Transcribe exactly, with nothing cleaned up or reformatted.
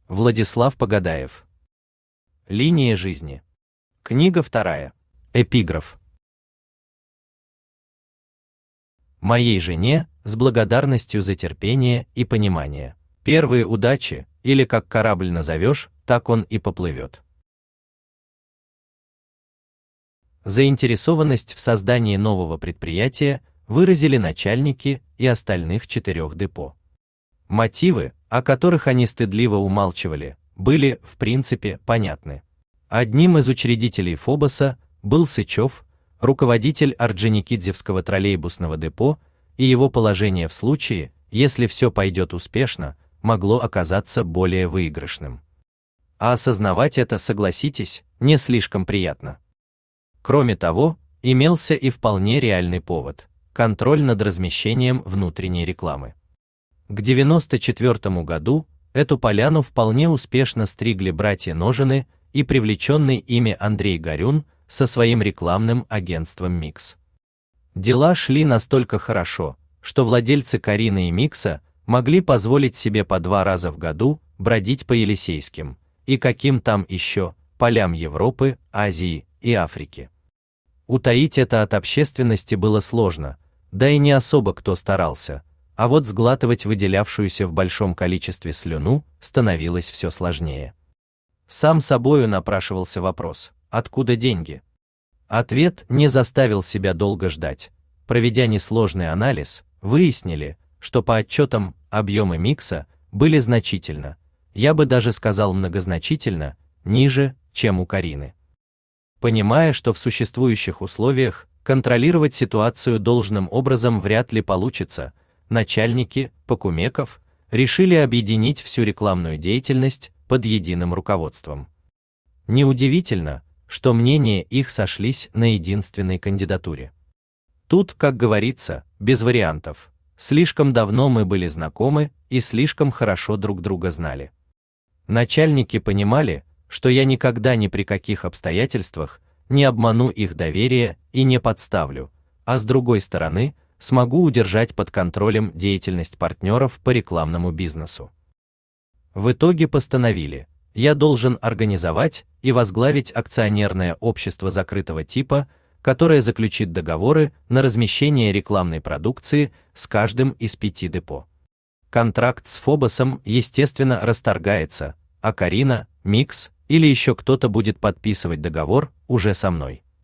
Владислав Погодаев. Линия жизни. Книга вторая. Эпиграф. Моей жене с благодарностью за терпение и понимание. Первые удачи, или как корабль назовешь, так он и поплывет. Заинтересованность в создании нового предприятия выразили начальники и остальных четырех депо. Мотивы, о которых они стыдливо умалчивали, были, в принципе, понятны. Одним из учредителей Фобоса был Сычев, руководитель Орджоникидзевского троллейбусного депо, и его положение в случае, если все пойдет успешно, могло оказаться более выигрышным. А осознавать это, согласитесь, не слишком приятно. Кроме того, имелся и вполне реальный повод – контроль над размещением внутренней рекламы. К девяносто четвёртому году эту поляну вполне успешно стригли братья Ножины и привлеченный ими Андрей Горюн со своим рекламным агентством «Микс». Дела шли настолько хорошо, что владельцы Карины и Микса могли позволить себе по два раза в году бродить по Елисейским и каким там еще полям Европы, Азии и Африки. Утаить это от общественности было сложно, да и не особо кто старался, а вот сглатывать выделявшуюся в большом количестве слюну становилось все сложнее. Сам собою напрашивался вопрос: откуда деньги? Ответ не заставил себя долго ждать. Проведя несложный анализ, выяснили, что по отчетам объемы Микса были значительно, я бы даже сказал многозначительно, ниже, чем у Карины. Понимая, что в существующих условиях контролировать ситуацию должным образом вряд ли получится, начальники Покумеков решили объединить всю рекламную деятельность под единым руководством. Неудивительно, что мнения их сошлись на единственной кандидатуре. Тут, как говорится, без вариантов. Слишком давно мы были знакомы и слишком хорошо друг друга знали. Начальники понимали, что я никогда ни при каких обстоятельствах не обману их доверие и не подставлю, а с другой стороны, смогу удержать под контролем деятельность партнеров по рекламному бизнесу. В итоге постановили, я должен организовать и возглавить акционерное общество закрытого типа, которое заключит договоры на размещение рекламной продукции с каждым из пяти депо. Контракт с Фобосом, естественно, расторгается, а Карина, Микс или еще кто-то будет подписывать договор уже со мной.